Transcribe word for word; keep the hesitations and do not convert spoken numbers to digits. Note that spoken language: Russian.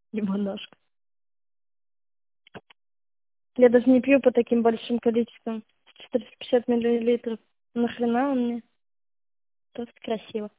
Ебанашка. Я даже не пью по таким большим количествам. четыреста пятьдесят миллилитров. Нахрена он мне? Просто красиво.